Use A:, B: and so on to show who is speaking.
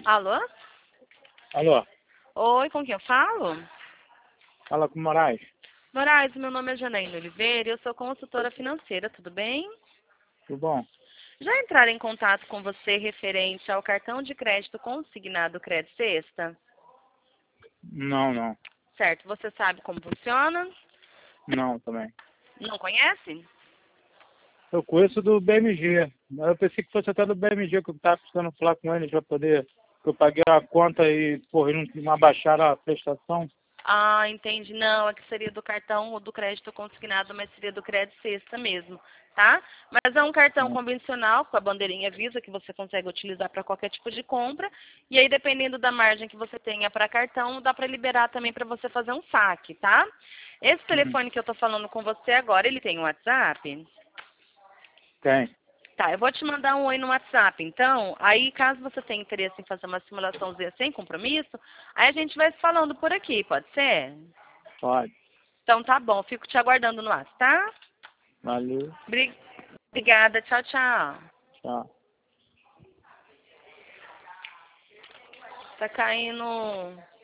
A: Alô?
B: Alô,
A: Oi, com quem eu falo?
B: fala com o Moraes.
A: Moraes, meu nome é Janaína Oliveira e eu sou consultora financeira, tudo bem?
B: Tudo bom?
A: Já entraram em contato com você referente ao cartão de crédito consignado Crédito Sexta?
B: Não, não.
A: Certo, você sabe como funciona?
B: Não, também.
A: Não conhece?
B: Eu conheço do BMG, mas eu pensei que fosse até do BMG que eu estava precisando falar com eles para poder. Que eu paguei a conta e, porra, não abaixaram a prestação.
A: Ah, entendi. Não, é que seria do cartão ou do crédito consignado, mas seria do Crédito Sexta mesmo, tá? Mas é um cartão convencional com a bandeirinha Visa que você consegue utilizar para qualquer tipo de compra. E aí, dependendo da margem que você tenha para cartão, dá para liberar também para você fazer um saque, tá? Esse telefone que eu tô falando com você agora, ele tem um WhatsApp?
B: Tem.
A: Tá, eu vou te mandar um oi no WhatsApp, então. Aí, caso você tenha interesse em fazer uma simulaçãozinha sem compromisso, aí a gente vai se falando por aqui, pode ser?
B: Pode.
A: Então tá bom, fico te aguardando no WhatsApp, tá?
B: Valeu.
A: Bri- Obrigada, tchau, tchau.
B: Tchau.
A: Tá caindo.